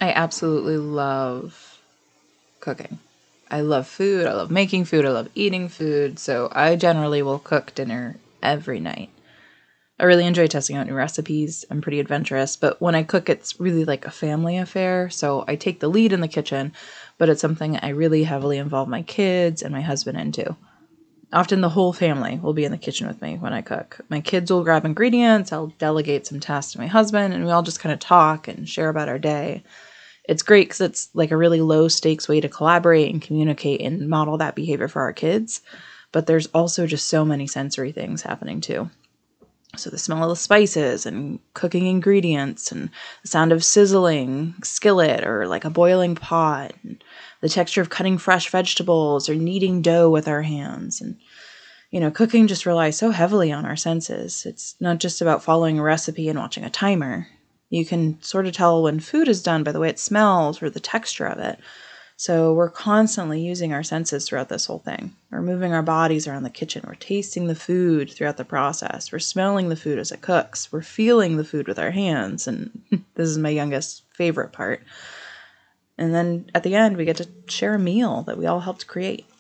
I absolutely love cooking. I love food. I love making food. I love eating food. So I generally will cook dinner every night. I really enjoy testing out new recipes. I'm pretty adventurous, but when I cook, it's really like a family affair. So I take the lead in the kitchen, but it's something I really heavily involve my kids and my husband into. Often the whole family will be in the kitchen with me when I cook. My kids will grab ingredients, I'll delegate some tasks to my husband, and we all just kind of talk and share about our day. It's great because it's like a really low stakes way to collaborate and communicate and model that behavior for our kids. But there's also just so many sensory things happening too. So the smell of the spices and cooking ingredients and the sound of sizzling skillet or like a boiling pot, and the texture of cutting fresh vegetables or kneading dough with our hands. And, cooking just relies so heavily on our senses. It's not just about following a recipe and watching a timer. You can sort of tell when food is done by the way it smells or the texture of it. So we're constantly using our senses throughout this whole thing. We're moving our bodies around the kitchen. We're tasting the food throughout the process. We're smelling the food as it cooks. We're feeling the food with our hands. And this is my youngest favorite part. And then at the end, we get to share a meal that we all helped create.